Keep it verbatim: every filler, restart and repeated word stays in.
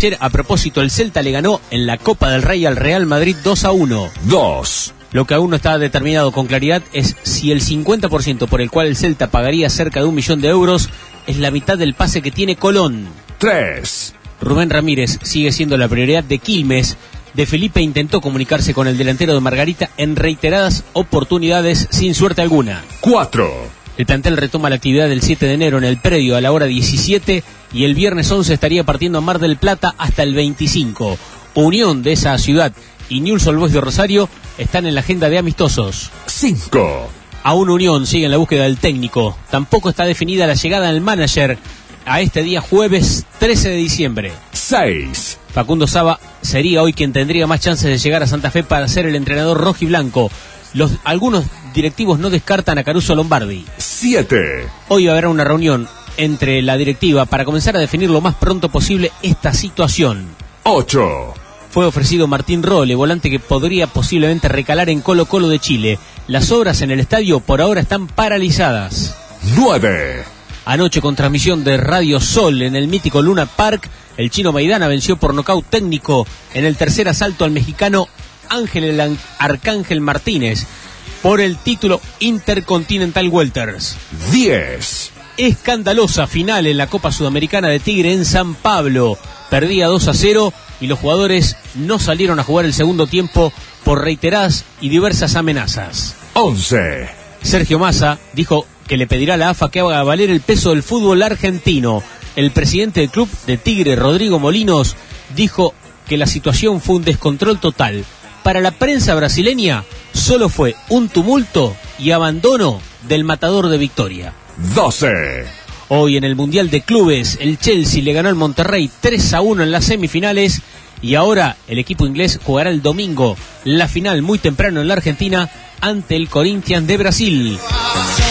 Ayer, a propósito, el Celta le ganó en la Copa del Rey al Real Madrid dos a uno. dos. Lo que aún no está determinado con claridad es si el cincuenta por ciento por el cual el Celta pagaría cerca de un millón de euros es la mitad del pase que tiene Colón. tres. Rubén Ramírez sigue siendo la prioridad de Quilmes. De Felipe intentó comunicarse con el delantero de Margarita en reiteradas oportunidades sin suerte alguna. cuatro. El plantel retoma la actividad del siete de enero en el predio a la hora diecisiete y el viernes once estaría partiendo a Mar del Plata hasta el veinticinco. Unión de esa ciudad y Newell's Old Boys de Rosario están en la agenda de amistosos. cinco. Aún Unión sigue en la búsqueda del técnico. Tampoco está definida la llegada del manager a este día jueves trece de diciembre. seis. Facundo Saba sería hoy quien tendría más chances de llegar a Santa Fe para ser el entrenador rojiblanco. Los, algunos directivos no descartan a Caruso Lombardi. siete. Hoy habrá una reunión entre la directiva para comenzar a definir lo más pronto posible esta situación. ocho. Fue ofrecido Martín Rolle, volante que podría posiblemente recalar en Colo Colo de Chile. Las obras en el estadio por ahora están paralizadas. nueve. Anoche, con transmisión de Radio Sol en el mítico Luna Park, el chino Maidana venció por nocaut técnico en el tercer asalto al mexicano Ángel el Arcángel Martínez por el título Intercontinental Welters. diez. Escandalosa final en la Copa Sudamericana de Tigre en San Pablo. Perdía dos a cero y los jugadores no salieron a jugar el segundo tiempo por reiteradas y diversas amenazas. once. Sergio Massa dijo que le pedirá a la A F A que haga valer el peso del fútbol argentino. El presidente del club de Tigre, Rodrigo Molinos, dijo que la situación fue un descontrol total. Para la prensa brasileña, solo fue un tumulto y abandono del matador de Victoria. doce. Hoy en el Mundial de Clubes, el Chelsea le ganó al Monterrey tres a uno en las semifinales y ahora el equipo inglés jugará el domingo la final muy temprano en la Argentina ante el Corinthians de Brasil.